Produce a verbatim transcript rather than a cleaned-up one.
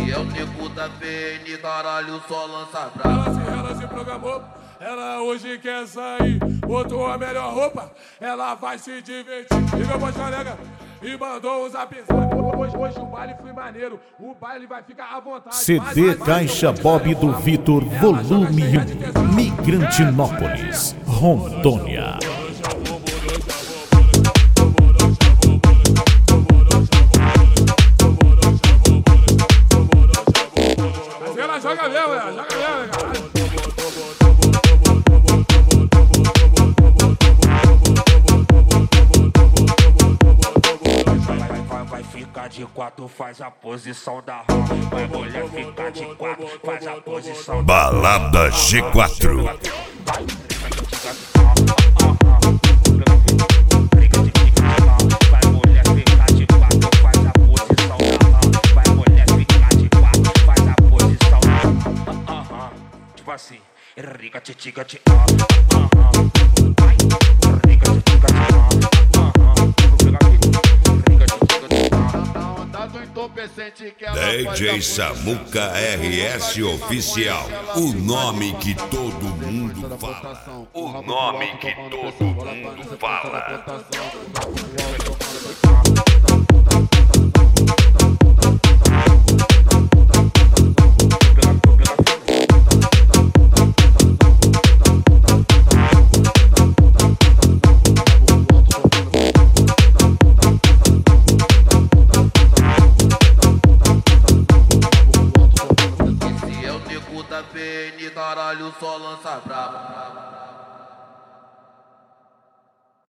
Se é o nego da P N, caralho, só lança brava. Ela se, ela se programou, ela hoje quer sair, botou a melhor roupa, ela vai se divertir. Ligou pra colega e mandou uns apisados. Hoje, hoje o baile foi maneiro, o baile vai ficar à vontade. C D Caixa Bob do Vitor, volume um, Migrantinópolis, Rondônia. Mas ela joga mesmo, ela joga mesmo, caralho. Vai ficar de quatro, faz a posição da rama. Vai mulher ficar de quatro, faz a posição. Balada G quatro. Vai mulher ficar de quatro, faz a posição da rama. Vai mulher ficar de quatro, faz a posição da rama. Tipo assim, rica titica ti ah ah. Rica titica ti ah ah. Vou pegar aqui. D J Samuca R S Oficial, o nome que todo mundo fala. O nome que todo mundo fala. Da P N, caralho, só lança